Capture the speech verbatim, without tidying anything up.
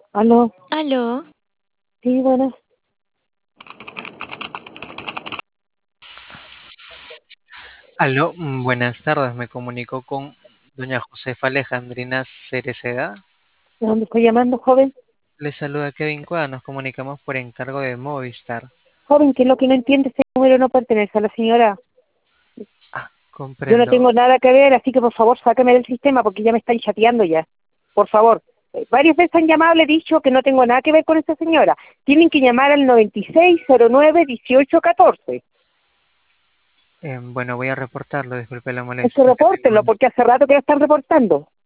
Aló, Aló, sí, bueno, Aló, mm, buenas tardes. Me comunico con doña Josefa Alejandrina Cereceda. ¿de dónde estoy llamando, joven? Le saluda Kevin Cuada. Nos comunicamos por encargo de Movistar. Joven, que es lo que no entiende, este número no pertenece a la señora. Ah, Yo no comprendo. tengo nada que ver, así que por favor, sáqueme del sistema porque ya me están chateando ya. Por favor. Eh, varias veces han llamado, le he dicho que no tengo nada que ver con esta señora. Tienen que llamar al noventa y seis cero nueve dieciocho catorce. Eh, bueno, voy a reportarlo. Disculpe la Es que molestia. Que repórtenlo tengo- porque hace rato que la están reportando.